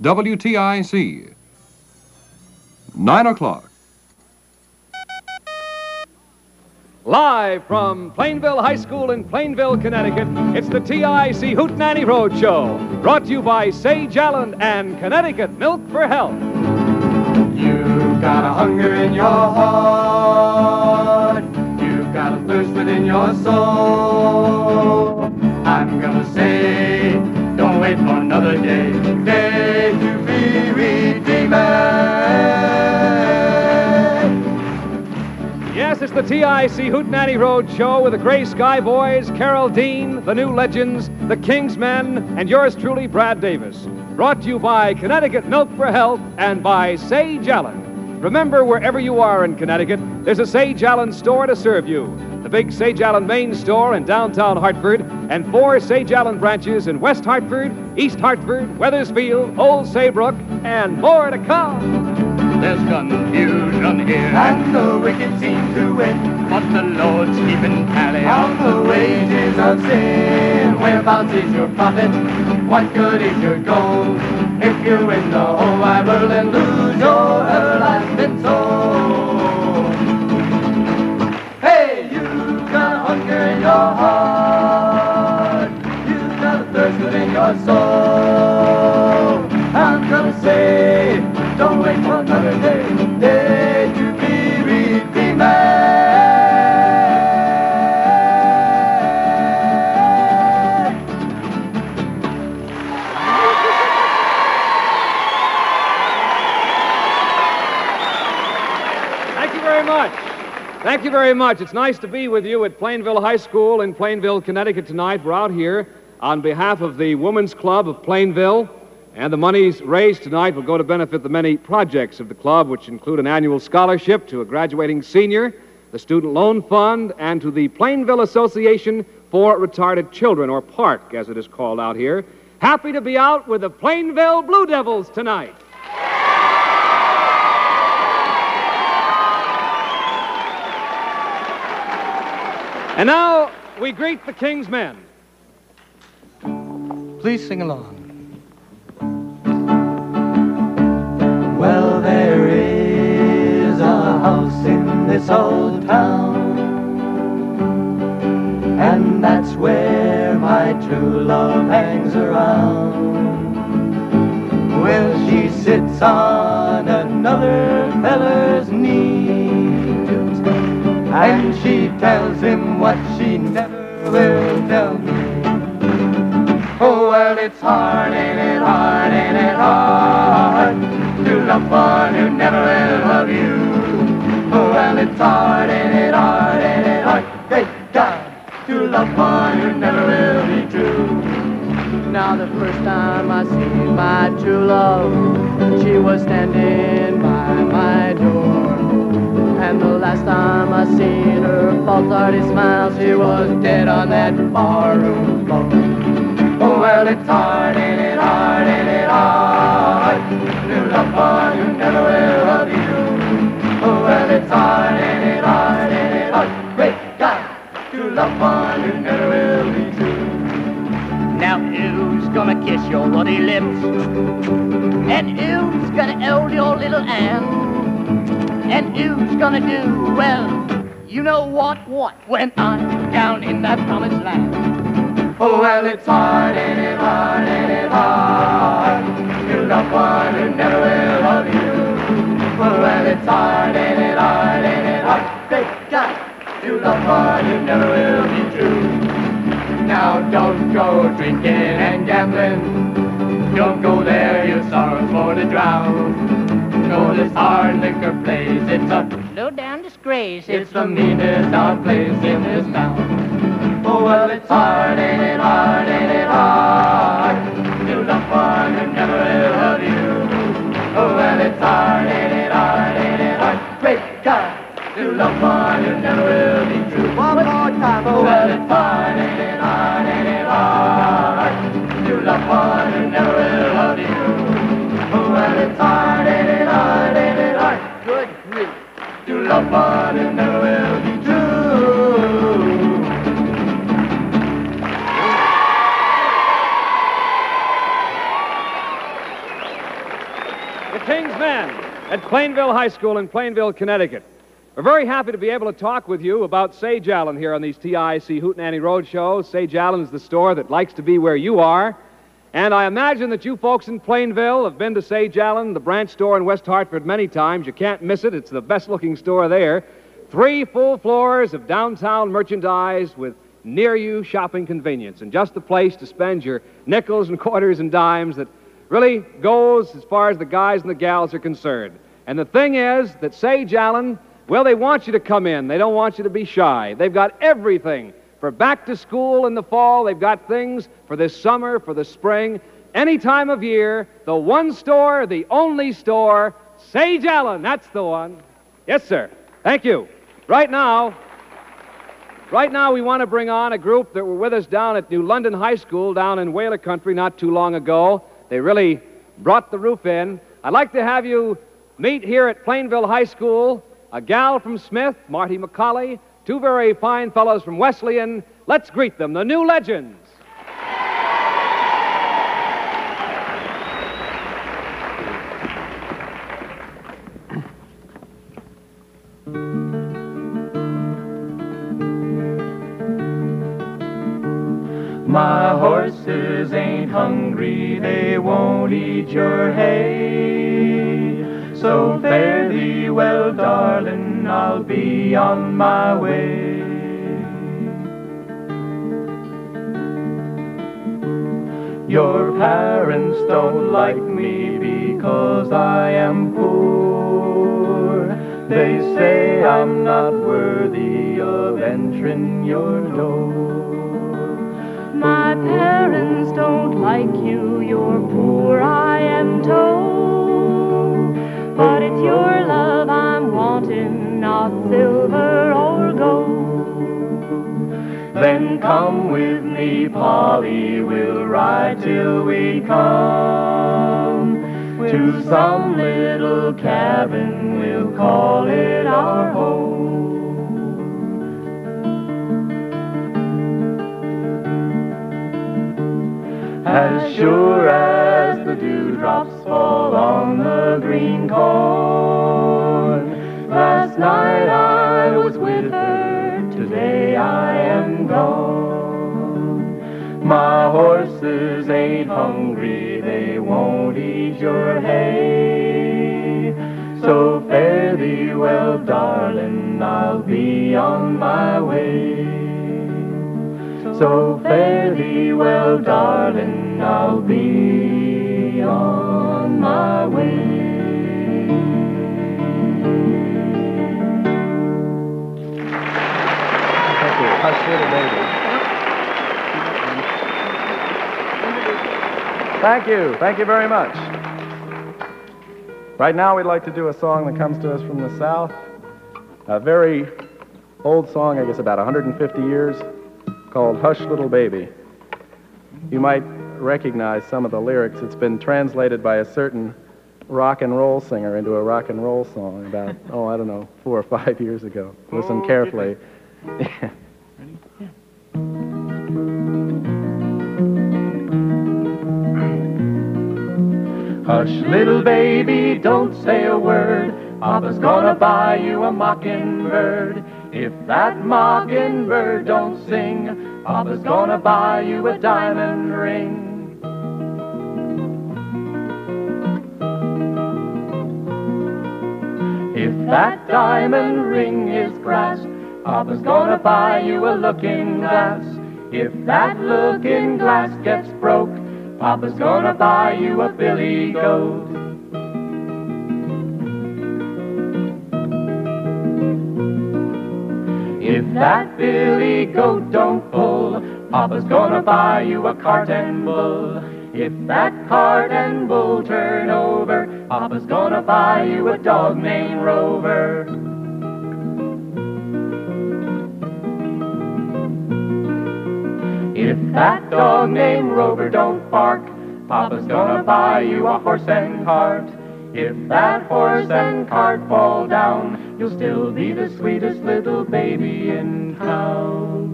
WTIC. 9 o'clock. Live from Plainville High School in Plainville, Connecticut, it's the TIC Hootenanny Roadshow, brought to you by Sage Allen and Connecticut Milk for Health. You've got a hunger in your heart, you've got a thirst within your soul. I'm gonna say, don't wait for another day to be redeemed. Yes, it's the TIC Hootenanny Roadshow with the Gray Sky Boys, Carol Dean, the New Legends, the Kingsmen, and yours truly, Brad Davis. Brought to you by Connecticut Milk for Health and by Sage Allen. Remember, wherever you are in Connecticut, there's a Sage Allen store to serve you. The big Sage Allen main store in downtown Hartford, and 4 Sage Allen branches in West Hartford, East Hartford, Weathersfield, Old Saybrook, and more to come. There's confusion here, and the wicked seem to win, but the Lord's keeping tally on the wages of sin. Whereabouts is your profit? What good is your gold if you win the whole wide world and lose your everlasting soul? Hey, you've got a hunger in your heart, you've got a thirst within your soul. I'm gonna say, don't wait for another day to be redeemed. Thank you very much. Thank you very much. It's nice to be with you at Plainville High School in Plainville, Connecticut tonight. We're out here on behalf of the Women's Club of Plainville. And the monies raised tonight will go to benefit the many projects of the club, which include an annual scholarship to a graduating senior, the Student Loan Fund, and to the Plainville Association for Retarded Children, or PARC, as it is called out here. Happy to be out with the Plainville Blue Devils tonight. And now we greet the King's Men. Please sing along. Well, there is a house in this old town, and that's where my true love hangs around. Well, she sits on another feller's knee, and she tells him what she never will tell me. Oh, well, it's hard, ain't it hard, ain't it hard, to love one who never will love you. Oh, well, it's hard, ain't it hard, ain't it hard, great God, to love one who never will be true. Now the first time I seen my true love, she was standing by my door. And the last time I seen her false hearty smile, she was dead on that barroom floor. Oh, well, it's hard, ain't it hard, ain't it hard, to love one who never will love you. Oh, well, it's hard, ain't it hard, ain't it hard, great God, to love one who never will be true. Now who's gonna kiss your ruddy lips? And who's gonna hold your little hand? And who's gonna do, well, you know what, when I'm down in that promised land. Oh, well, it's hard, ain't it hard, ain't it hard, to love one who never will love you. Oh, well, it's hard, ain't it hard, ain't it hard, great God, to love one who never will be true. Now don't go drinking and gambling, don't go there, your sorrows for to drown. No, this hard liquor place, it's a low-down disgrace, it's the meanest dark place in this town. Oh, well, it's hard, ain't it hard, ain't it hard, to love one who never will love you. Oh, well, it's hard, ain't it hard, ain't it hard, great God, to love one who never will be true. One more time. Oh, well, it's hard, ain't it hard, ain't it hard, to love one who never will love you. Oh, well, it's hard, ain't it hard, ain't it hard, good grief, to love one who never will be true. the King's Men at Plainville High School in Plainville, Connecticut. We're very happy to be able to talk with you about Sage Allen here on these TIC Hootenanny Road shows. Sage Allen is the store that likes to be where you are. And I imagine that you folks in Plainville have been to Sage Allen, the branch store in West Hartford, many times. You can't miss it. It's the best-looking store there. 3 full floors of downtown merchandise with near-you shopping convenience, and just the place to spend your nickels and quarters and dimes that really goes as far as the guys and the gals are concerned. And the thing is that Sage Allen, well, they want you to come in. They don't want you to be shy. They've got everything for back to school in the fall. They've got things for this summer, for the spring, any time of year. The one store, the only store, Sage Allen. That's the one. Yes, sir. Thank you. Right now, we want to bring on a group that were with us down at New London High School down in Whaler Country not too long ago. They really brought the roof in. I'd like to have you meet here at Plainville High School a gal from Smith, Marty McCauley, 2 very fine fellows from Wesleyan. Let's greet them, the New Legends. My horses ain't hungry, they won't eat your hay. So fare thee well, darling, I'll be on my way. Your parents don't like me because I am poor. They say I'm not worthy of entering your door. My parents don't like you, you're poor, I am told. But it's your love I'm wanting, not silver or gold. Then come with me, Polly, we'll ride till we come to some little cabin, we'll call it our home. As sure as the dewdrops fall on the green corn, last night I was with her, today I am gone. My horses ain't hungry, they won't eat your hay. So fare thee well, darling, I'll be on my way. So fare thee well, darling, I'll be on my way. Thank you. Hush, little baby. Thank you. Thank you very much. Right now, we'd like to do a song that comes to us from the South. A very old song, I guess about 150 years, called Hush, Little Baby. You might recognize some of the lyrics. It's been translated by a certain rock and roll singer into a rock and roll song about, 4 or 5 years ago. Listen carefully. Hush, little baby, don't say a word. Papa's gonna buy you a mockingbird. If that mockingbird don't sing, Papa's gonna buy you a diamond ring. If that diamond ring is brass, Papa's gonna buy you a looking glass. If that looking glass gets broke, Papa's gonna buy you a billy goat. If that billy goat don't pull, Papa's gonna buy you a cart and bull. If that cart and bull turn over, Papa's gonna buy you a dog named Rover. If that dog named Rover don't bark, Papa's gonna buy you a horse and cart. If that horse and cart fall down, you'll still be the sweetest little baby in town.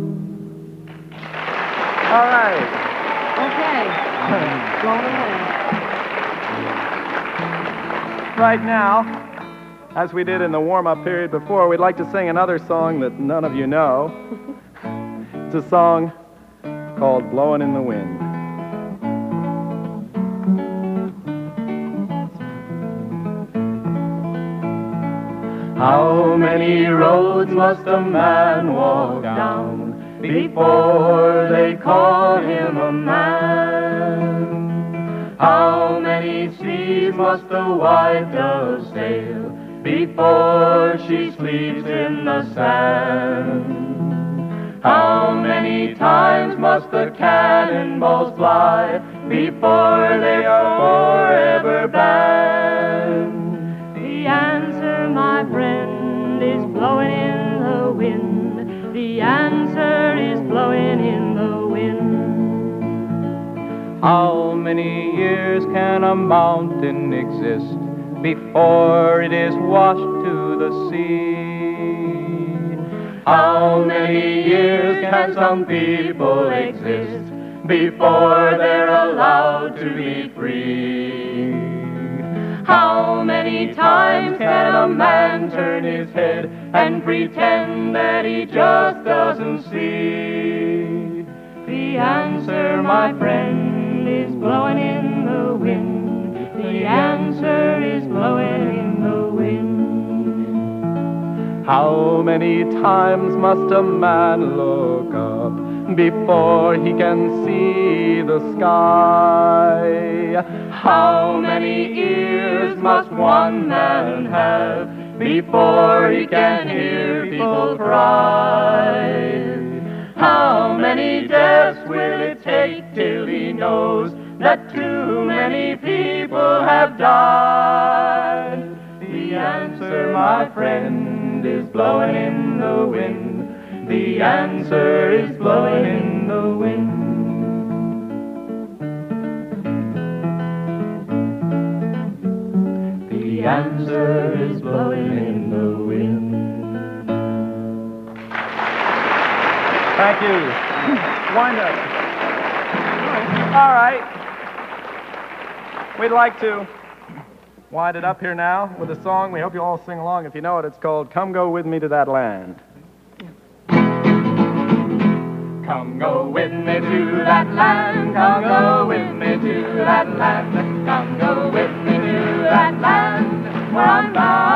All right. Okay. Go ahead. right now, as we did in the warm-up period before, we'd like to sing another song that none of you know. It's a song called Blowin' in the Wind. How many roads must a man walk down before they call him a man? How many seas must a white dove sail before she sleeps in the sand? How many times must the cannonballs fly before they are forever banned? The answer, my friend, is blowing in the wind. The answer is blowing in the wind. How many years can a mountain exist before it is washed to the sea? How many years can some people exist before they're allowed to be free? How many times can a man turn his head and pretend that he just doesn't see? The answer, my friend, is blowing in the wind. The answer is blowing in the wind. How many times must a man look up before he can see the sky? How many ears must one man have before he can hear people cry? How many deaths will it take till he knows that too many people have died? The answer, my friend, is blowing in the wind. The answer is blowing in the wind. The answer is blowing in the wind. Thank you. Wind up. All right. We'd like to wind it up here now with a song. We hope you all sing along. If you know it, it's called Come Go With Me to That Land. Come go with me to that land, come go with me to that land, come go with me to that land where I'm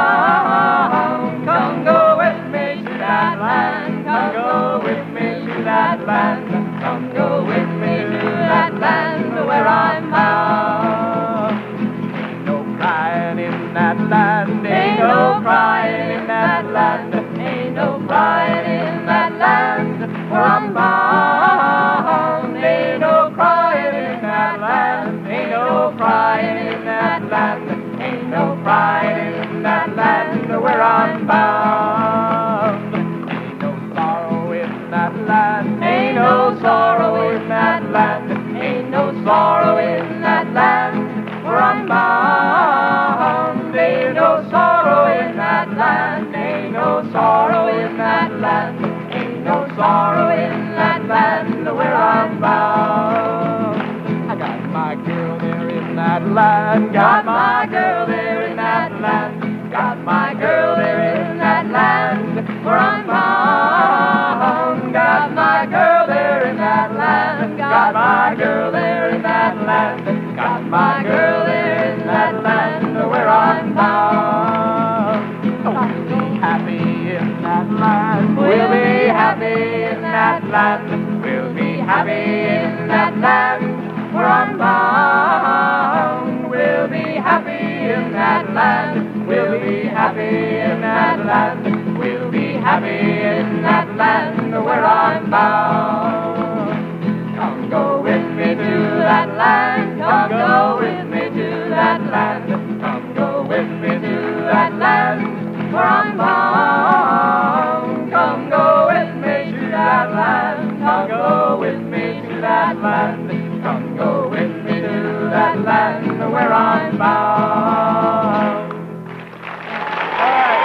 bound. Come go with me to that land, come go with me to that land, come go with me to that land where I'm bound. Ain't no crying in that land, ain't no crying in that land, ain't no crying in that land where I'm bound. Ain't no crying in that land, ain't no crying in that land, ain't no crying in that land where I'm bound. Ain't no sorrow in that land, ain't no sorrow in that land, ain't no sorrow in that land where I'm bound. Ain't no sorrow in that land, ain't no sorrow in that land, ain't no sorrow in that land where I'm bound. I got my girl there in that land, got my girl there in that land, got my girl there in that land where I'm bound. Got my girl there in that land, got my girl there in that land, got my girl there in that land where I'm bound. We'll be happy in that land, we'll be happy in that land, we'll be happy in that land where I'm bound. We'll be happy in that land, we'll be happy in that land, we'll be happy in that land where I'm bound. Come go with me to that land, come go with me to that land, come go with me to that land where I'm bound. Come go with me to that land, come go with me to that land, come go with me to that land where I'm bound. All right,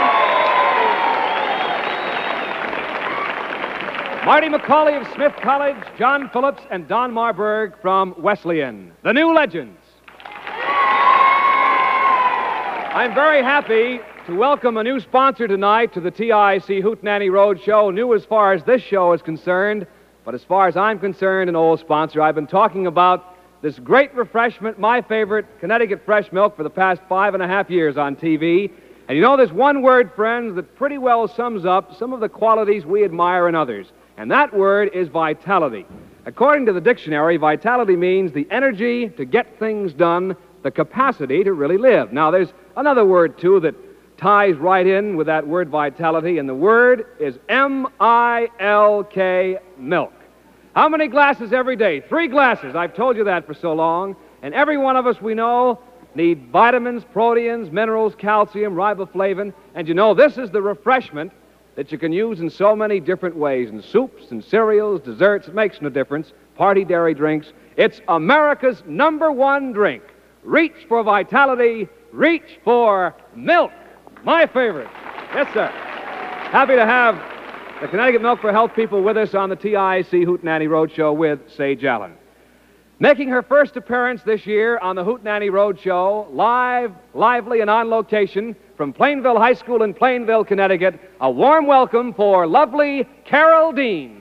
thank you. Marty McCauley of Smith College, John Phillips, and Don Marburg from Wesleyan. The New Legends. I'm very happy to welcome a new sponsor tonight to the TIC Hootenanny Road Show. New as far as this show is concerned, but as far as I'm concerned, an old sponsor. I've been talking about this great refreshment, my favorite, Connecticut Fresh Milk, for the past 5.5 years on TV. And you know, there's one word, friends, that pretty well sums up some of the qualities we admire in others. And that word is vitality. According to the dictionary, vitality means the energy to get things done, the capacity to really live. Now, there's another word, too, that ties right in with that word vitality, and the word is M-I-L-K, milk. How many glasses every day? 3 glasses. I've told you that for so long. And every one of us, we know, need vitamins, proteins, minerals, calcium, riboflavin. And you know, this is the refreshment that you can use in so many different ways, in soups and cereals, desserts. It makes no difference. Party dairy drinks. It's America's #1 drink. Reach for vitality. Reach for milk. My favorite. Yes, sir. Happy to have the Connecticut Milk for Health people with us on the TIC Hootenanny Road Show with Sage Allen. Making her first appearance this year on the Hootenanny Road Show, live, lively, and on location from Plainville High School in Plainville, Connecticut, a warm welcome for lovely Carol Dean.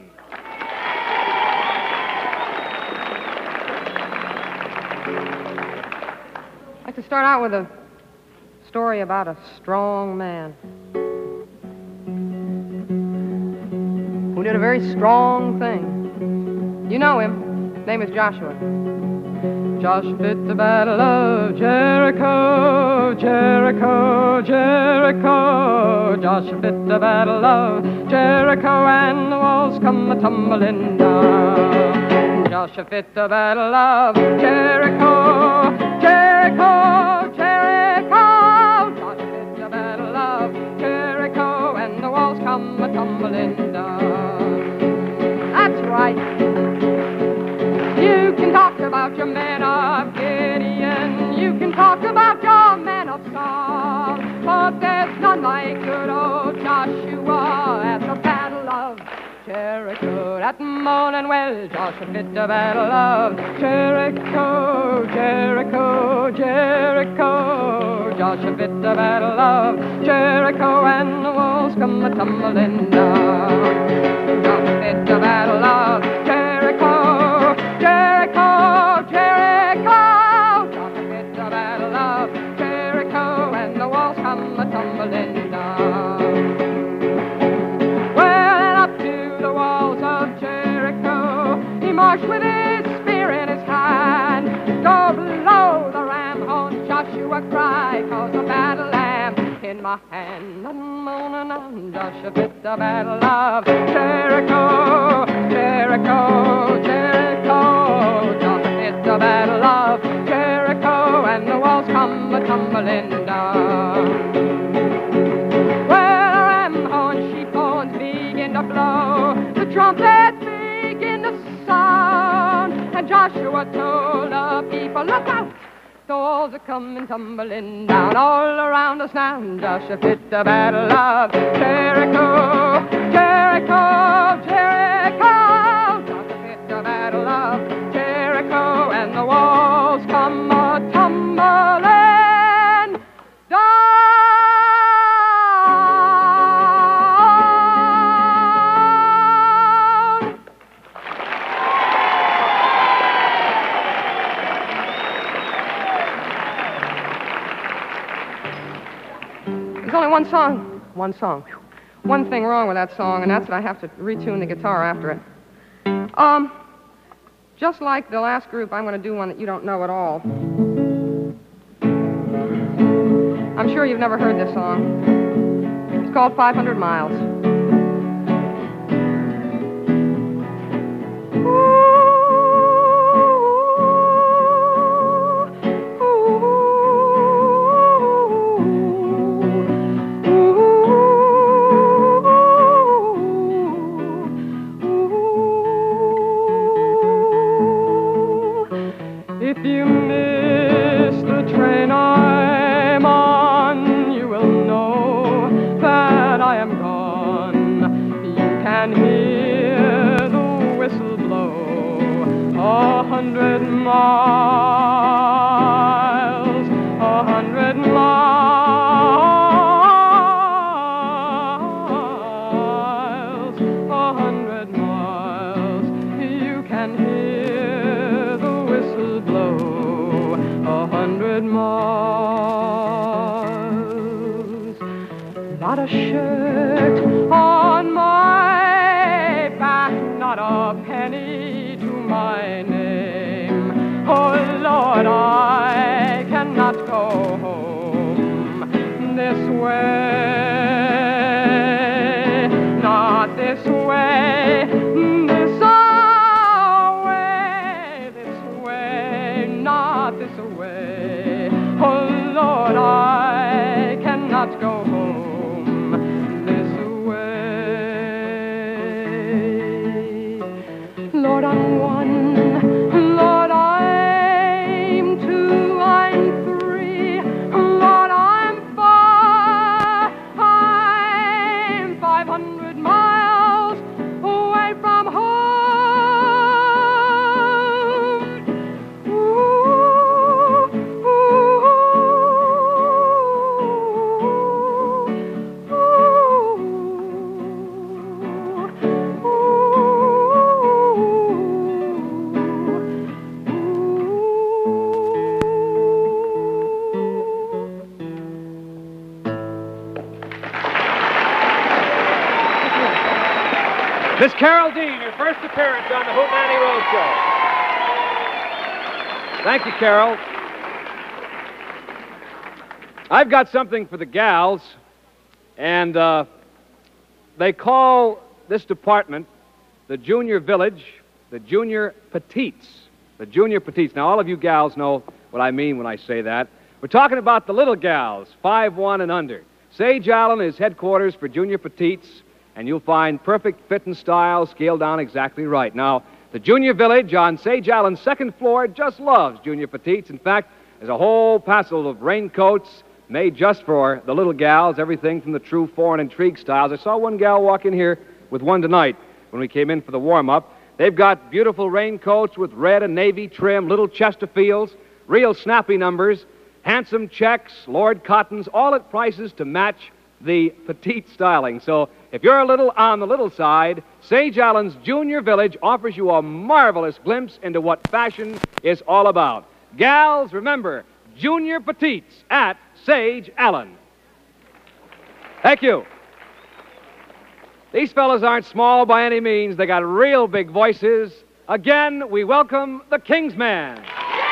I'd like to start out with a story about a strong man who did a very strong thing. You know him. His name is Joshua. Joshua fit the battle of Jericho, Jericho, Jericho. Joshua fit the battle of Jericho, and the walls come a-tumbling down. Joshua fit the battle of Jericho, Jericho, Jericho. Joshua fit the battle of Jericho, and the walls come a-tumbling down. That's right. You can talk about your men of Gideon, you can talk about your men of Saul, but there's none like good old Joshua at the battle of Jericho. That morning, well, Joshua fit the battle of Jericho, Jericho, Jericho. Joshua fit the battle of Jericho, and the walls come a-tumbling down. Joshua fit the battle of Jericho, Jericho, Jericho. Joshua fit the battle of Jericho, and the walls come a-tumbling down. Well, and up to the walls of Jericho, he marched with his spear in his hand. Go blow the ram horn, Joshua cried, 'cause the battle lamb in my hand. And Joshua fit the battle of Jericho, Jericho, Jericho. Joshua fit the battle of Jericho, and the walls come a-tumbling down. Well, the ram horn, sheep horns begin to blow, the trumpets begin to sound, and Joshua told the people, look out! The walls are coming tumbling down all around us now. Joshua fit the battle of Jericho, Jericho, Jericho. Joshua fit the battle of Jericho, and the walls come a-tumbling down. There's only one song. One thing wrong with that song, and that's that I have to retune the guitar after it. Just like the last group, I'm going to do one that you don't know at all. I'm sure you've never heard this song. It's called 500 Miles. If you miss the train I'm on, you will know that I am gone. You can hear the whistle blow 100 miles, 100 miles. miles. Not a shirt on my back, not a penny to my name. Oh Lord, I cannot go home this way, not this way, this way, not this way. Oh Lord, I cannot go home this way. Lord, I'm one, Lord, I'm two, I'm three, Lord, I'm four, I'm 500 miles away from home. Miss Carol Dean, your first appearance on the Hootenanny Roadshow. Thank you, Carol. I've got something for the gals, and they call this department the Junior Village, the Junior Petites. The Junior Petites. Now, all of you gals know what I mean when I say that. We're talking about the little gals, 5'1" and under. Sage Allen is headquarters for Junior Petites, and you'll find perfect fit and style scaled down exactly right. Now, the Junior Village on Sage Allen's second floor just loves Junior Petites. In fact, there's a whole passel of raincoats made just for the little gals, everything from the true foreign intrigue styles. I saw one gal walk in here with one tonight when we came in for the warm-up. They've got beautiful raincoats with red and navy trim, little Chesterfields, real snappy numbers, handsome checks, Lord Cottons, all at prices to match the petite styling. So if you're a little on the little side, Sage Allen's Junior Village offers you a marvelous glimpse into what fashion is all about. Gals, remember, Junior Petites at Sage Allen. Thank you. These fellas aren't small by any means. They got real big voices. Again, we welcome the King's Men.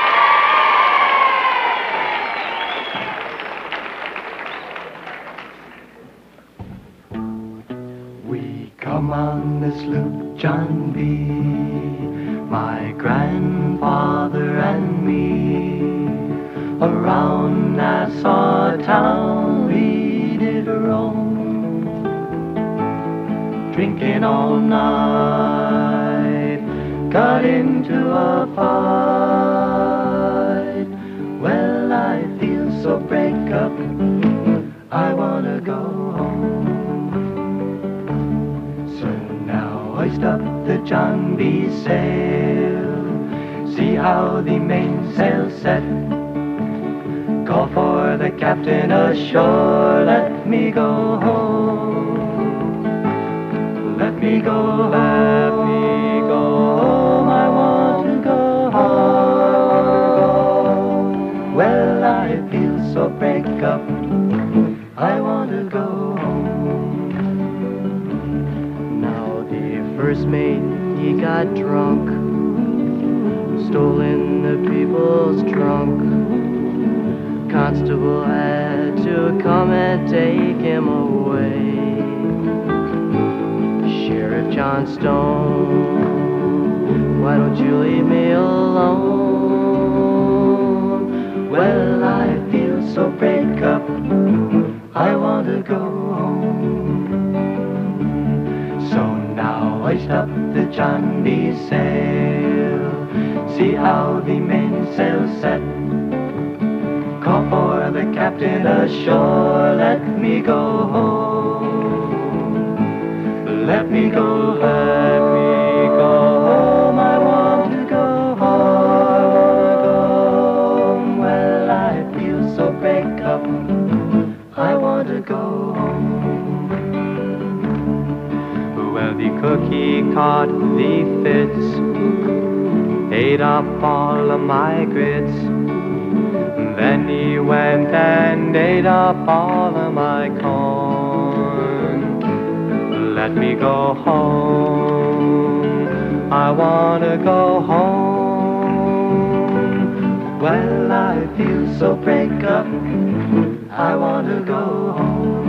Come on this loop, John B., my grandfather and me. Around Nassau town we did roam, drinking all night, got into a fight. Well, I feel so break up, I wanna go home. Hoist up the John B. sail, see how the mainsail set. Call for the captain ashore, let me go home. Let me go home, let me go home, I want to go home. Well, I feel so break up, I want to go home. First mate, he got drunk, stolen the people's trunk. Constable had to come and take him away. Sheriff John Stone, why don't you leave me alone? Well, I feel so break up, I want to go home. So now hoist up the John B. sail, see how the mainsail set. Call for the captain ashore, let me go home. Let me go home, I want to go home. Well, I feel so break up, I want to go home. Well, the cookie caught the fits, ate up all of my grits. Then he went and ate up all of my corn. Let me go home, I want to go home. Well, I feel so break up, I want to go home.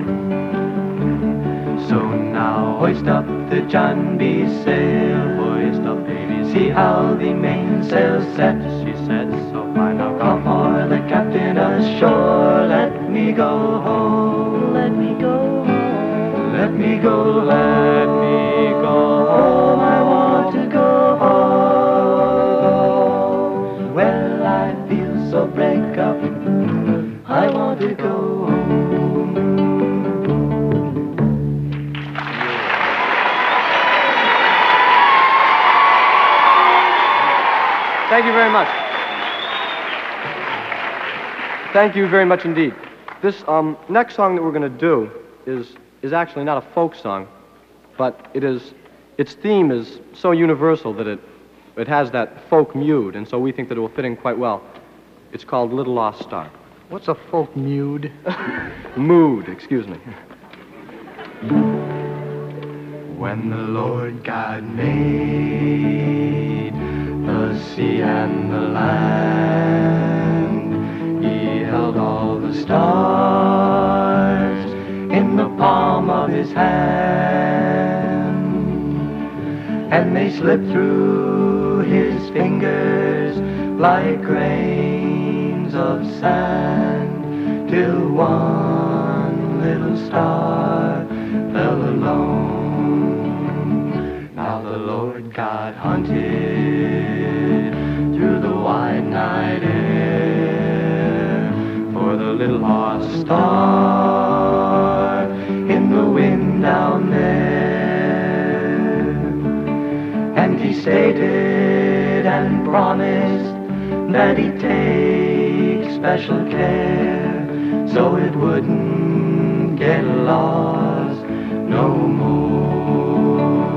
So now hoist up the John B. sail, hoist up, baby, see how the mainsail's set. She said, so fine, now come for the captain ashore. Let me go home, Let me go home. let me go, let me go home. I want to go home. Well, I feel so break up, I want to go home. Thank you very much. Thank you very much indeed. This next song that we're going to do is actually not a folk song, but its theme is so universal that it has that folk mood, and so we think that it will fit in quite well. It's called Little Lost Star. What's a folk mood? Mood, excuse me. When the Lord God made the sea and the land, he held all the stars in the palm of his hand, and they slipped through his fingers like grains of sand, till one little star fell alone. Now the Lord God hunted through the wide night air for the little lost star in the wind down there. And he stated and promised that he'd take special care so it wouldn't get lost no more.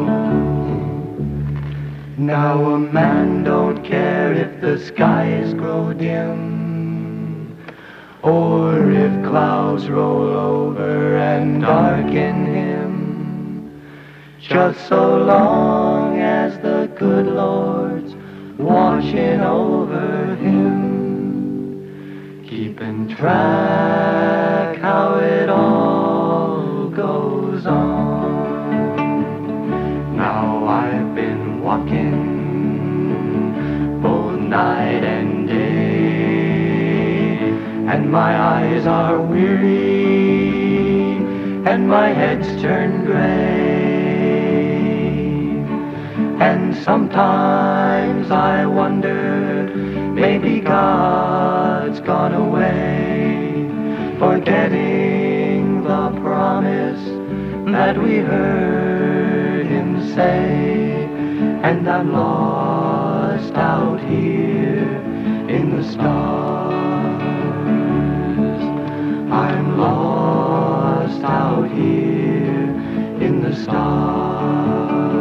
Now a man don't care if the skies grow dim, or if clouds roll over and darken him, just so long as the good Lord's watching over him, keeping track how it all goes on. Now I've been walking both night and day, and my eyes are weary, and my head's turned gray. And sometimes I wonder, maybe God's gone away, forgetting the promise that we heard him say. And I'm lost out here in the stars. I'm lost out here in the stars.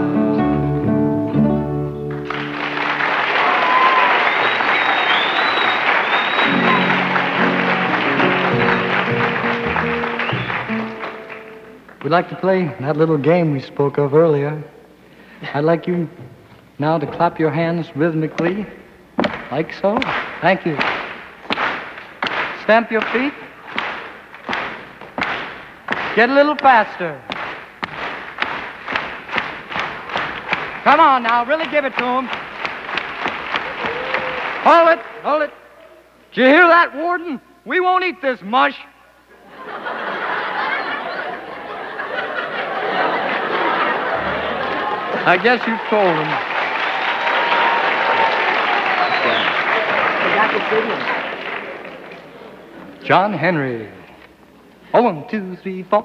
We'd like to play that little game we spoke of earlier. I'd like you now to clap your hands rhythmically, like so. Thank you. Stamp your feet. Get a little faster. Come on now, really give it to him. Hold it, hold it. Did you hear that, Warden? We won't eat this mush. I guess you told him. John Henry. 1, 2, 3, 4.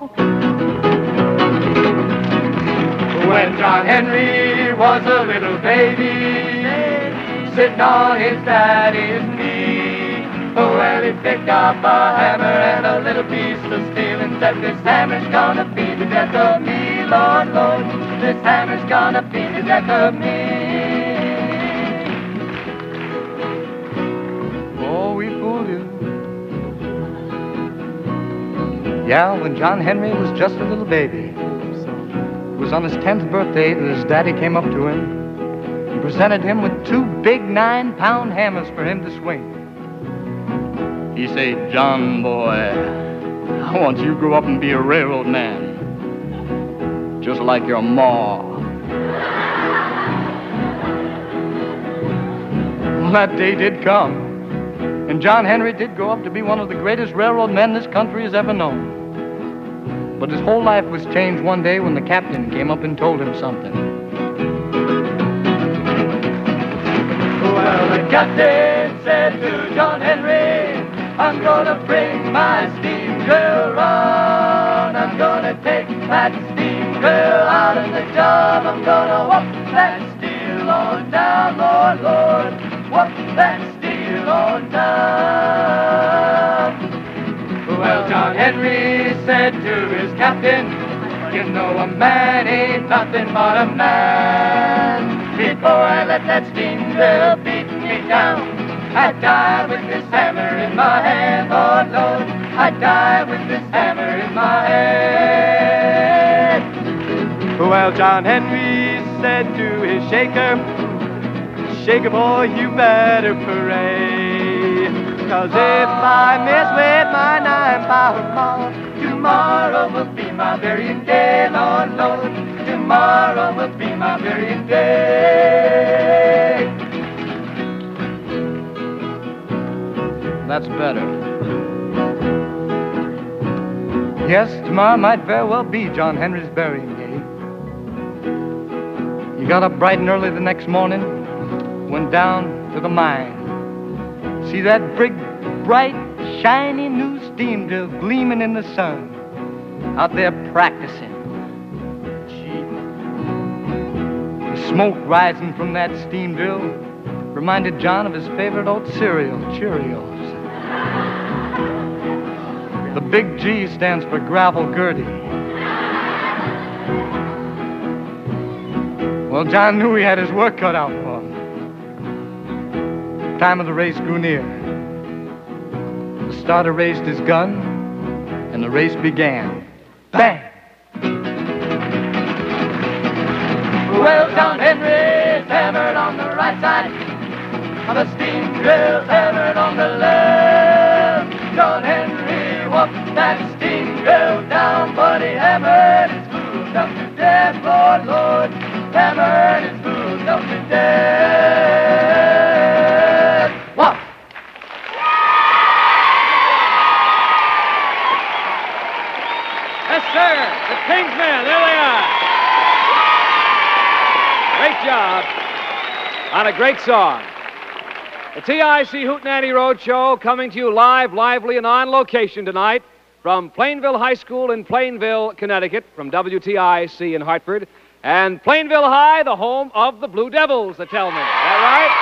When John Henry was a little baby, sitting on his daddy's knee, well, he picked up a hammer and a little piece of steel and said, this hammer's gonna be the death of me, Lord, Lord, this hammer's gonna be the death of me. Oh, we fooled you. Yeah, when John Henry was just a little baby. It was on his 10th birthday that his daddy came up to him and presented him with 2 big 9-pound hammers for him to swing. He said, "John, boy, I want you to grow up and be a railroad man, just like your ma." Well, that day did come, and John Henry did grow up to be one of the greatest railroad men this country has ever known. But his whole life was changed one day when the captain came up and told him something. Well, the captain said to John Henry, "I'm gonna bring my steam drill round. I'm gonna take that steam drill out of the job. I'm gonna whoop that steel on down, Lord, Lord. Whoop that steel on down." Well, John Henry said to his captain, "You know a man ain't nothing but a man. Before I let that steam drill beat me down, I'd die with this hammer in my hand, Lord, Lord. I'd die with this hammer in my hand." Well, John Henry said to his shaker, "Shaker boy, you better pray, 'cause if I miss with my 9-pound maul, tomorrow will be my burying day, Lord, Lord. Tomorrow will be my burying day." That's better. Yes, tomorrow might very well be John Henry's burying day. He got up bright and early the next morning, went down to the mine. See that big, bright, shiny new steam drill gleaming in the sun, out there practicing. Gee, the smoke rising from that steam drill reminded John of his favorite oat cereal, Cheerios. The big G stands for Gravel Gertie. Well, John knew he had his work cut out for him. The time of the race grew near. The starter raised his gun, and the race began. Bang! Well, John Henry's hammered on the right side, and the steam drill's hammered on the left. John Henry whooped that steam drill down, but he hammered his fools up to death, Lord, Lord. Hammered his fools up to death. What? Yes, sir. The King's Men. There they are. Great job on a great song. The TIC Hootenanny Roadshow coming to you live, lively, and on location tonight from Plainville High School in Plainville, Connecticut, from WTIC in Hartford, and Plainville High, the home of the Blue Devils, they tell me. Is that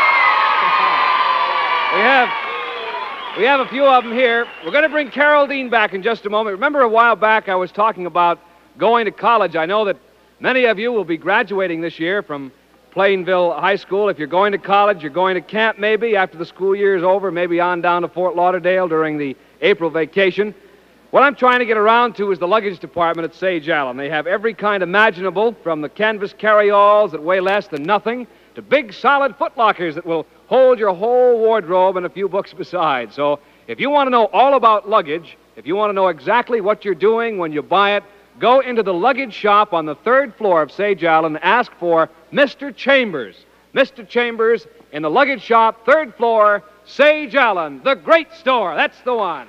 right? We have a few of them here. We're going to bring Carol Dean back in just a moment. Remember a while back I was talking about going to college. I know that many of you will be graduating this year from Plainville High School. If you're going to college, you're going to camp maybe after the school year is over, maybe on down to Fort Lauderdale during the April vacation. What I'm trying to get around to is the luggage department at Sage Allen. They have every kind imaginable, from the canvas carry-alls that weigh less than nothing to big solid footlockers that will hold your whole wardrobe and a few books besides. So if you want to know all about luggage, if you want to know exactly what you're doing when you buy it, go into the luggage shop on the 3rd floor of Sage Allen and ask for Mr. Chambers. Mr. Chambers in the luggage shop, 3rd floor, Sage Allen, the great store. That's the one.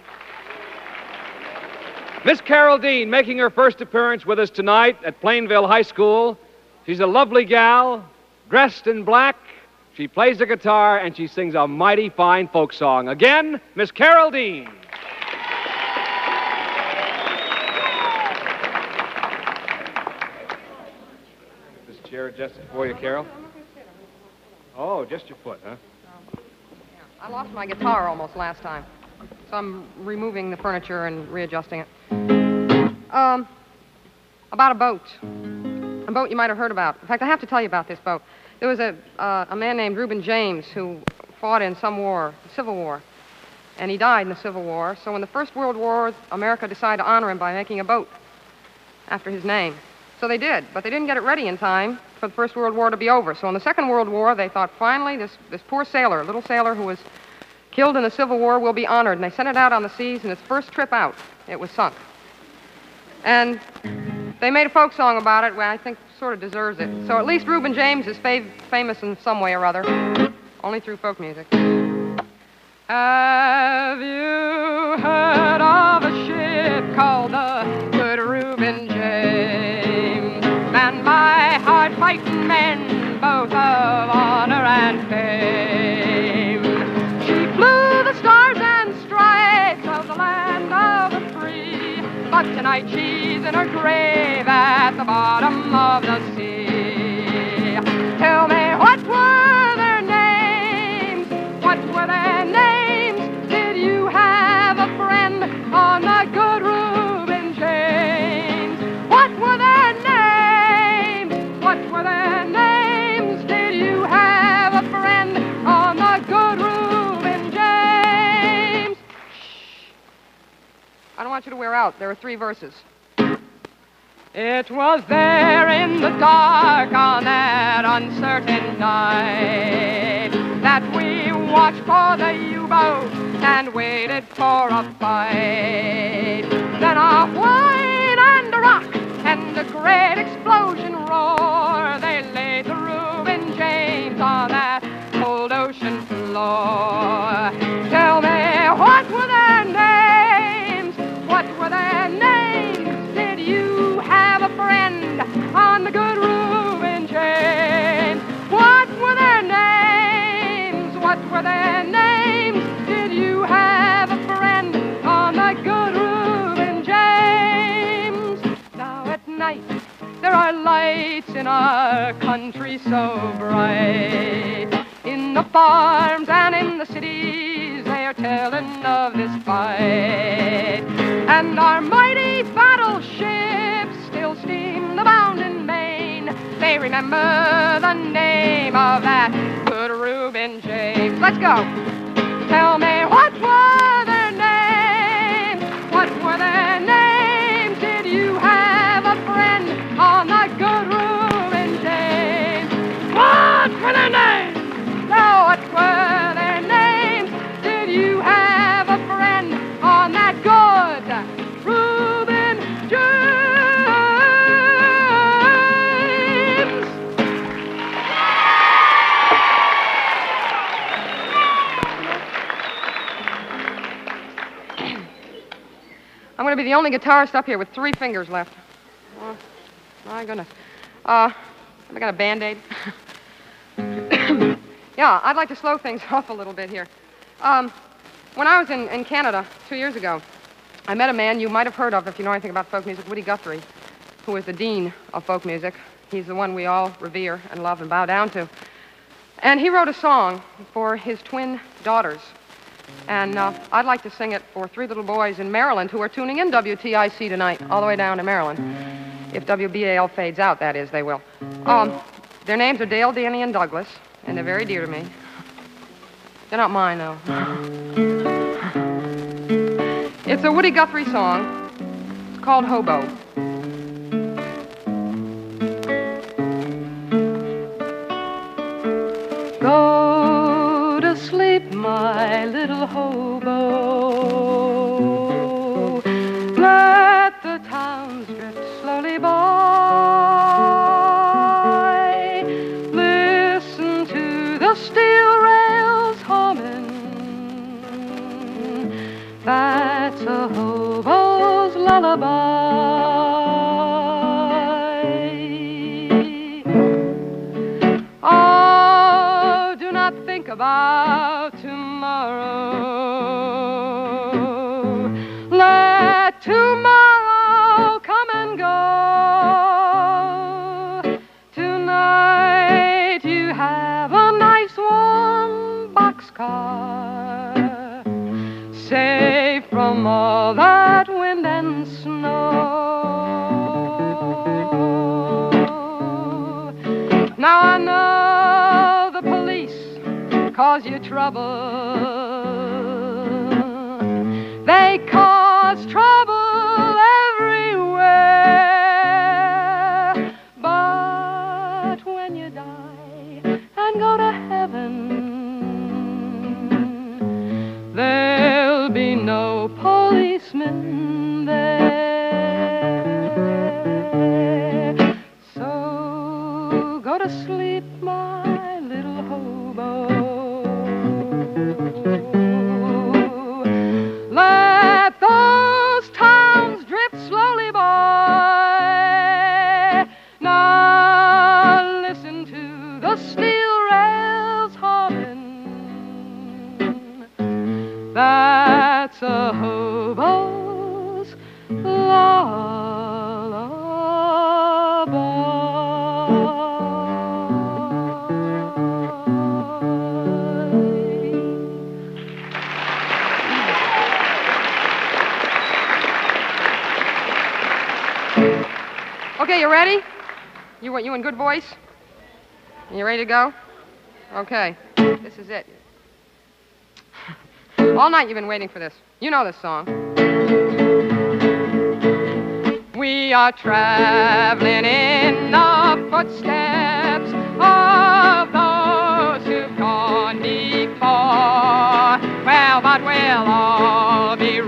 Miss Carol Dean making her first appearance with us tonight at Plainville High School. She's a lovely gal, dressed in black. She plays the guitar, and she sings a mighty fine folk song. Again, Miss Carol Dean. Is this chair adjusted for you, Carol? Oh, just your foot, huh? I lost my guitar almost last time, so I'm removing the furniture and readjusting it. About a boat you might have heard about. In fact, I have to tell you about this boat. There was a man named Reuben James who fought in some war, Civil War, and he died in the Civil War. So in the First World War, America decided to honor him by making a boat after his name. So they did, but they didn't get it ready in time for the First World War to be over. So in the Second World War, they thought, finally, this poor sailor, little sailor who was killed in the Civil War, will be honored. And they sent it out on the seas, and its first trip out, it was sunk. And they made a folk song about it, well, I think sort of deserves it. So at least Reuben James is famous in some way or other, only through folk music. Have you heard of a ship called the Good Reuben James? Manned by hard-fighting men, both of honor and fame. She flew the stars and stripes of the land of the free, but tonight she's in her grave at the bottom of the sea. Tell me, what were their names? What were their names? Did you have a friend on the Good Reuben James? What were their names? What were their names? Did you have a friend on the Good Reuben James? Shh. I don't want you to wear out. There are 3 verses. It was there in the dark on that uncertain night that we watched for the U-boat and waited for a fight. Then a whine and a rock and a great explosion roar. They laid the Reuben James on that cold ocean floor. Tell me, what were their names? What were their names? Did you have a friend on the Good Reuben James? What were their names? What were their names? Did you have a friend on the Good Reuben James? Now at night there are lights in our country so bright. In the farms and in the cities they are telling of this fight. And our mighty battleships still steam the bound in Maine. They remember the name of that Good Reuben James. Let's go. Tell me, what were their names? What were their names? Did you have a friend on the Good Reuben James? What were their names? Now, what were their names? Did you have a friend on that Good Reuben James? I'm going to be the only guitarist up here with 3 fingers left. Oh, my goodness. Have I got a Band-Aid? Yeah, I'd like to slow things off a little bit here. When I was in Canada 2 years ago, I met a man you might have heard of if you know anything about folk music, Woody Guthrie, who is the dean of folk music. He's the one we all revere and love and bow down to. And he wrote a song for his twin daughters. And I'd like to sing it for 3 little boys in Maryland who are tuning in WTIC tonight, all the way down to Maryland. If WBAL fades out, that is, they will. Their names are Dale, Danny, and Douglas, and they're very dear to me. They're not mine, though. It's a Woody Guthrie song. It's called Hobo. Go to sleep, my little hobo. Let the towns drift slowly by. Listen to the steel rails humming. That's a hobo's lullaby. Oh, do not think about tomorrow. Let tomorrow come and go. Tonight you have a nice warm boxcar, safe from all that wind and snow. Now I know the police cause you trouble, policeman there. So go to sleep, my little hobo. Let those towns drift slowly by. Now listen to the steel rails humming. That's a hobo's Okay, you ready? You in good voice? You ready to go? Okay, this is it. All night you've been waiting for this. You know this song. We are traveling in the footsteps of those who've gone before. Well, but we'll all be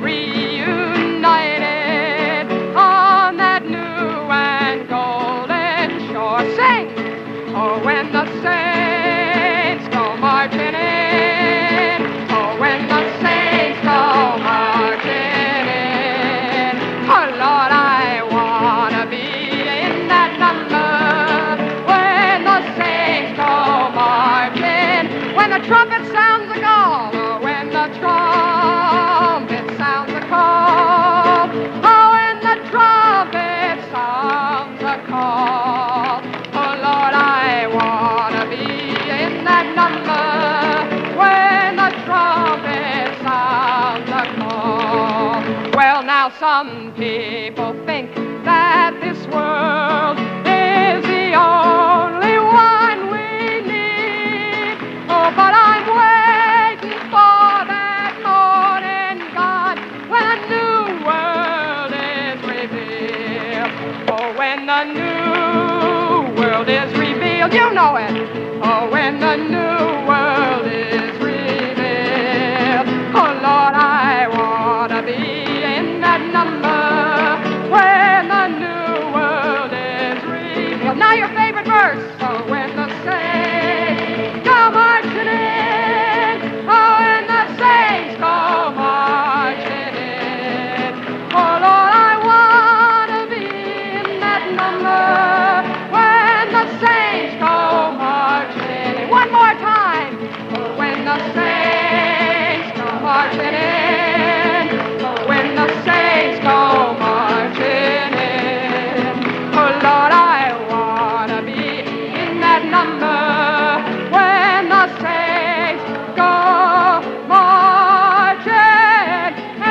reunited on that new and golden shore. Sing! Oh, when the saints go marching in. Oh, when the saints go marching in. Oh, Lord, I want to be in that number. When the saints go marching. When the trumpet sounds the call. Oh, when the trumpet sounds the call. Oh, when the trumpet sounds the call. Oh, Lord, I want to be in that number. When the trumpet sounds the call. Well, now some people think that this world is the only one we need. Oh, but I'm waiting for that morning, God, when a new world is revealed. Oh, when the new world is revealed, you know it. Oh, when the new world is revealed. Oh, Lord, I want to be in that number. When the new world is revealed. Now your favorite verse. Oh, when the saints go marching in. Oh, when the saints go marching in. Oh, Lord, I want to be in that number. When the saints go marching in. One more time. Oh, when the saints go marching in. Oh, when the saints go marching in. Oh, Lord, I want to be in that number. When the saints go marching in.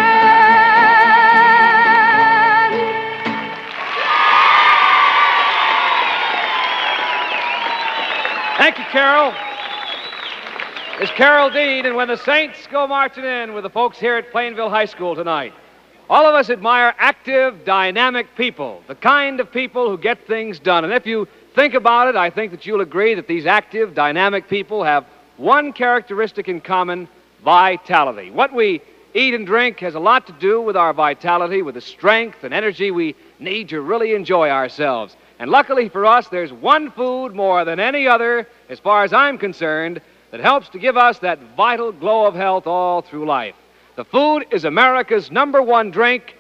Thank you, Carol. It's Carol Dean, and When the Saints Go Marching In, with the folks here at Plainville High School tonight. All of us admire active, dynamic people, the kind of people who get things done. And if you think about it, I think that you'll agree that these active, dynamic people have one characteristic in common: vitality. What we eat and drink has a lot to do with our vitality, with the strength and energy we need to really enjoy ourselves. And luckily for us, there's one food more than any other, as far as I'm concerned, that helps to give us that vital glow of health all through life. The food is America's #1 drink,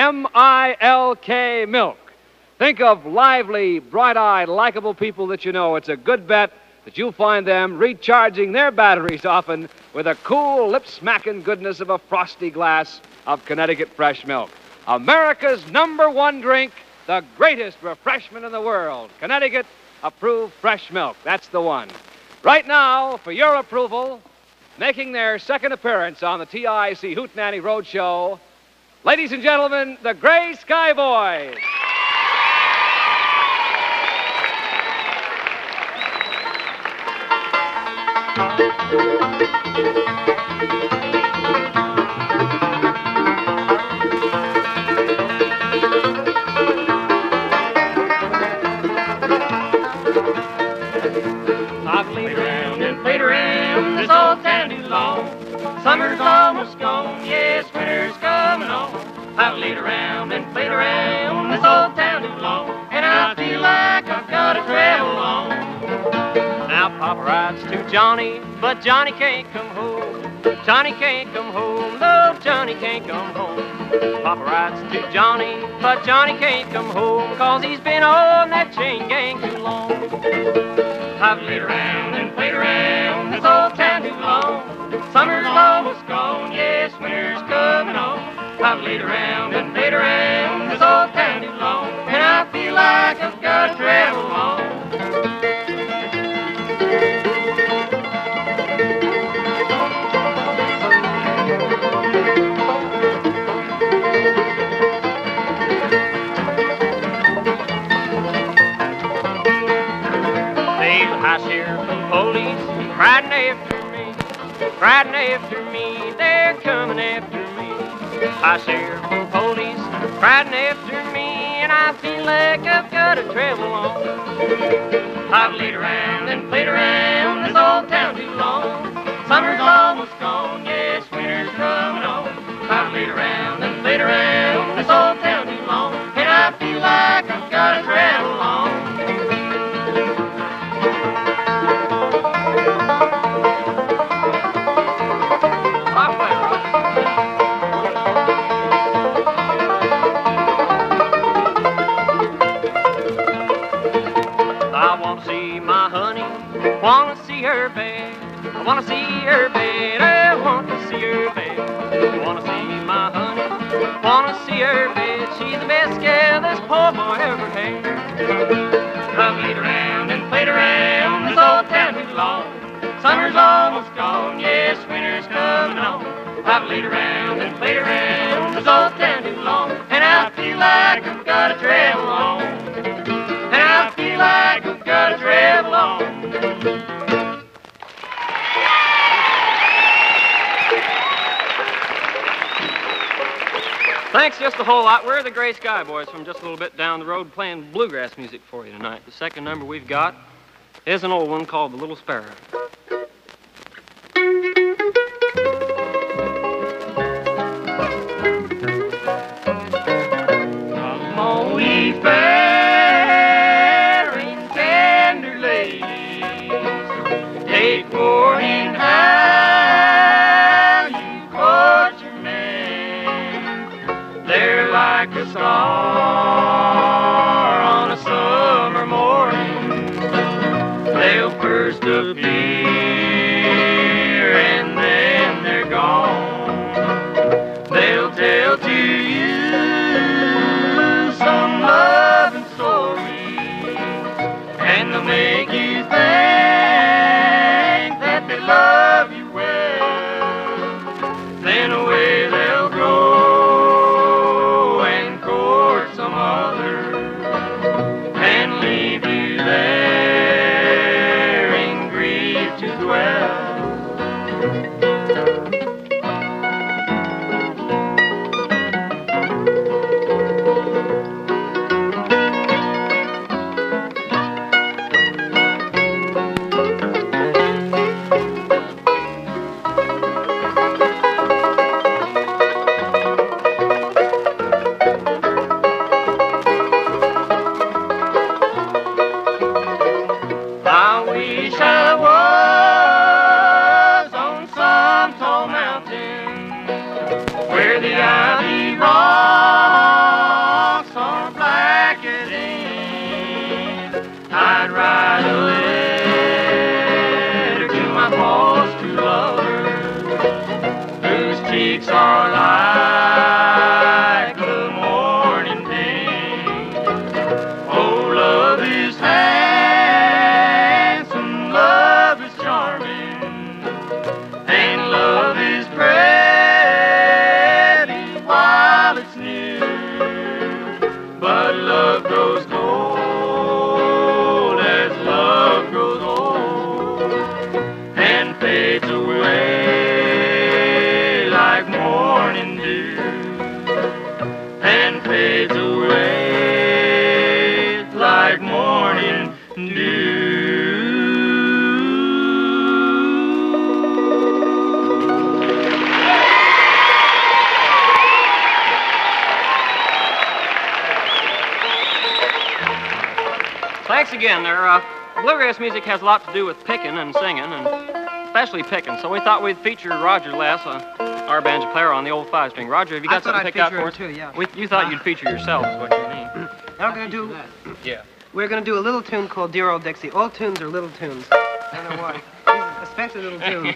MILK milk. Think of lively, bright-eyed, likable people that you know. It's a good bet that you'll find them recharging their batteries often with a cool, lip-smacking goodness of a frosty glass of Connecticut fresh milk. America's #1 drink, the greatest refreshment in the world. Connecticut approved fresh milk. That's the one. Right now, for your approval, making their second appearance on the TIC Hootenanny Roadshow, ladies and gentlemen, the Gray Sky Boys. This old town too long. Summer's almost gone, yes, winter's coming on. I've laid around and played around this old town too long, and I feel like I've got to travel on. Now Papa rides to Johnny, but Johnny can't come home. Johnny can't come home, no, Johnny can't come home. Papa rides to Johnny, but Johnny can't come home, 'cause he's been on that chain gang too long. I've laid around and played around this old town too long. Summer's almost gone, yes, winter's coming on. I've laid around and played around this old town too long, and I feel like I've got to travel on. High sheriff and police riding after me, they're coming after me. High sheriff and police riding after me, and I feel like I've got to travel on. I've laid around and played around this old town too long. Summer's almost gone, yes, winter's coming on. I've laid around and played around this old town too long, and I feel like I've got to travel on. Wanna see her bed, I wanna see her bed, I want to see her bed. Wanna see my honey, wanna see her bed. She's the best gal this poor boy ever had. I've laid around and played around this old town too long. Summer's almost gone, yes, winter's coming on. I've laid around and played around this old town too long, and I feel like I've got to travel on. And I feel like I've got to travel on. Thanks just a whole lot. We're the Gray Sky Boys from just a little bit down the road playing bluegrass music for you tonight. The second number we've got is an old one called The Little Sparrow. Come on, we fair and tender ladies, take warning how you court your man. They're like a star on a summer morning. They'll first appear and then they're gone. They'll tell to you some loving stories, and they'll make you think that they love you well. Then away they'll go and court some other and leave you there in grief Thanks again. Bluegrass music has a lot to do with picking and singing, and especially picking. So we thought we'd feature Roger Less, our banjo player, on the old 5-string. Roger, have you got something to pick out for us? Too, yeah. You thought you'd feature yourself, is what you mean. We're going to do a little tune called Dear Old Dixie. All tunes are little tunes. I don't know why. This is especially little tune.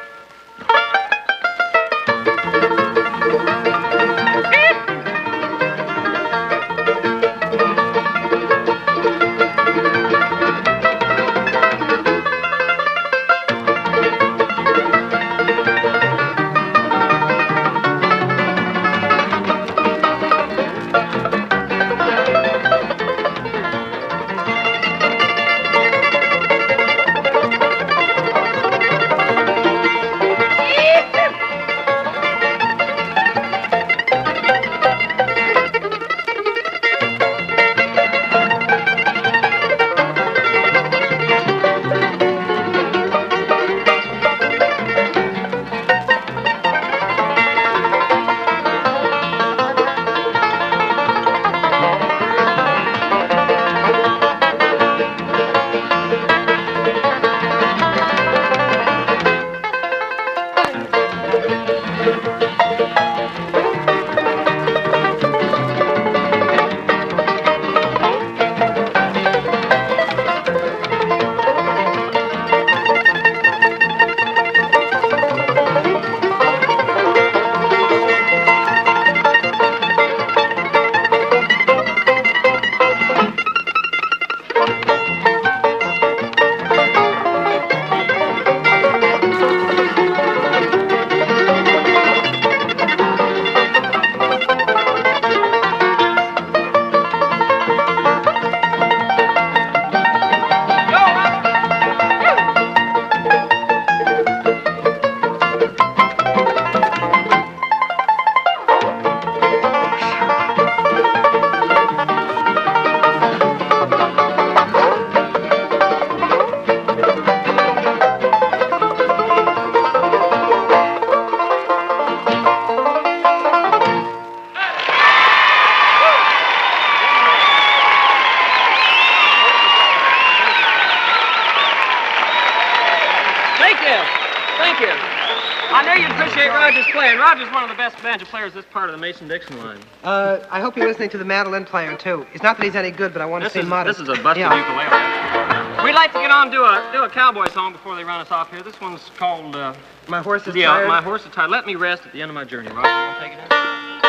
Roger's one of the best banjo players this part of the Mason-Dixon line. I hope you're listening to the mandolin player, too. It's not that he's any good, but I want to stay modest. This is a busted ukulele. We'd like to get on and do a cowboy song before they run us off here. This one's called... My Horse is Tired. My Horse is Tired. Let me rest at the end of my journey. Roger, you want to take it in?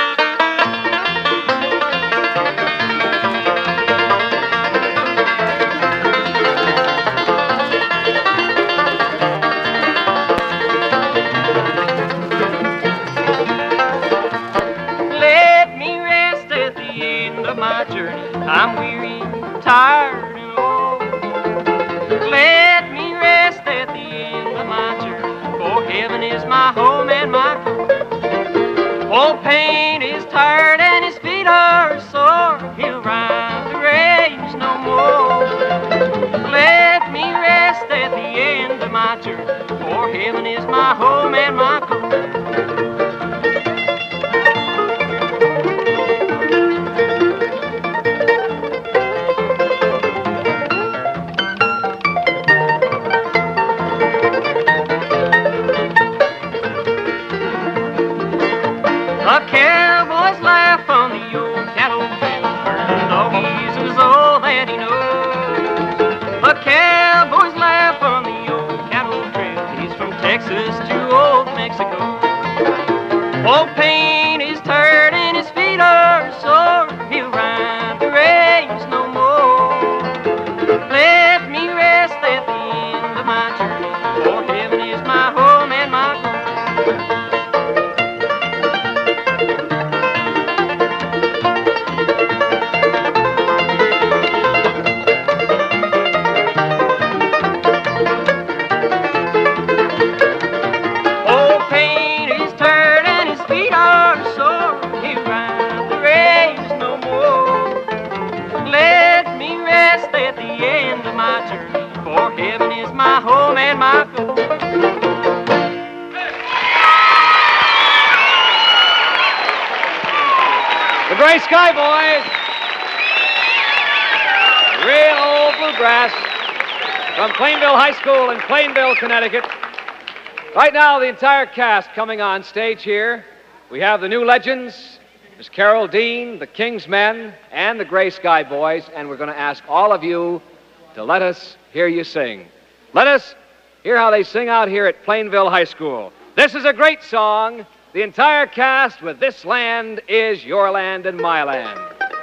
I'm weary, tired, and old. Let me rest at the end of my journey, for heaven is my home and my goal. Old Pain is tired and his feet are sore. He'll ride the graves no more. Let me rest at the end of my journey, for heaven is my home and my goal. Texas to old Mexico. Old Pain is tired and his feet are sore. He'll ride the range no more. Let me rest at the end of my journey, for heaven is my home and my goal. For heaven is my home and my goal. The Gray Sky Boys. Real old bluegrass from Plainville High School in Plainville, Connecticut. Right now, the entire cast coming on stage here. We have the New Legends, Miss Carol Dean, the King's Men, and the Gray Sky Boys, and we're going to ask all of you to let us hear you sing. Let us hear how they sing out here at Plainville High School. This is a great song. The entire cast with This Land Is Your Land and My Land.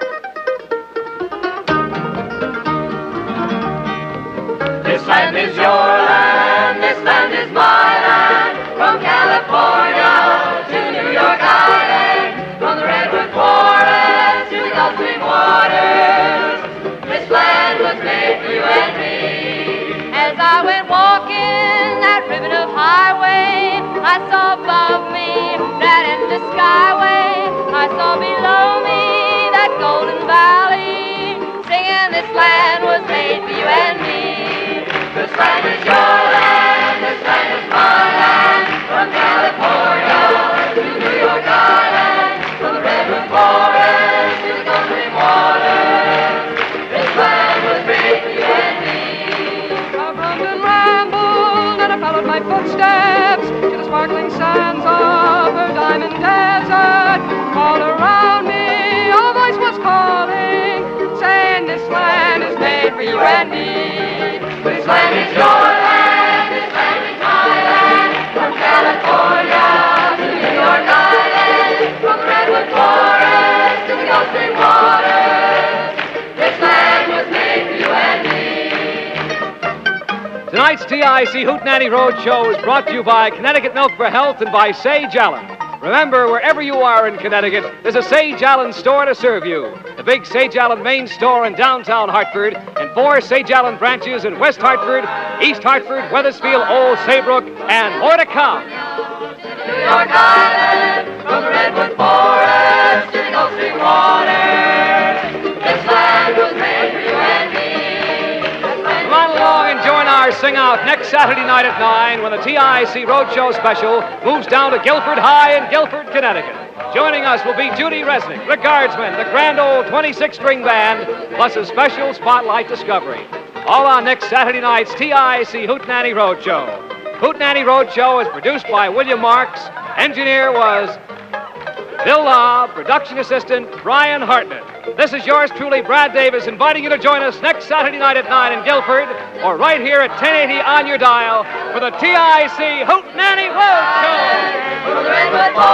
This land is your land, this land is my land. From California to New York Island, from the Redwood Forest to the Gulf Stream waters, this land was made for you and me. As I went walking that ribbon of highway, I saw above me that endless skyway. I saw below me that golden valley, singing this land was made for you and me. This land is your land, this land is my land. From California to New York Island, from the Redwood Forest to the Gulf Stream waters, this land was made for you and me. I've roamed and rambled and I followed my footsteps to the sparkling sands of her diamond desert. All around me a voice was calling, saying this land is made for you and me. This land is your land, this land is my land. From California to New York Island, from the Redwood Forest to the Gulf Stream waters, this land was made for you and me. Tonight's TIC Hootenanny Roadshow is brought to you by Connecticut Milk for Health and by Sage Allen. Remember, wherever you are in Connecticut, there's a Sage Allen store to serve you. The big Sage Allen main store in downtown Hartford and 4 Sage Allen branches in West Hartford, East Hartford, Weathersfield, Old Saybrook, and more to come. New York Island, from the Redwood Forest to the Gulf Stream waters, this land was made for you and me. Come on along and join our sing-out next Saturday night at 9 when the TIC Roadshow special moves down to Guilford High in Guilford, Connecticut. Joining us will be Judy Resnick, the Guardsmen, the grand old 26-string band, plus a special spotlight discovery. All on next Saturday night's TIC Hootenanny Roadshow. Hootenanny Roadshow is produced by William Marks. Engineer was Bill Law, production assistant Brian Hartnett. This is yours truly, Brad Davis, inviting you to join us next Saturday night at 9 in Guilford, or right here at 1080 on your dial for the TIC Hootenanny Roadshow. From the Redwood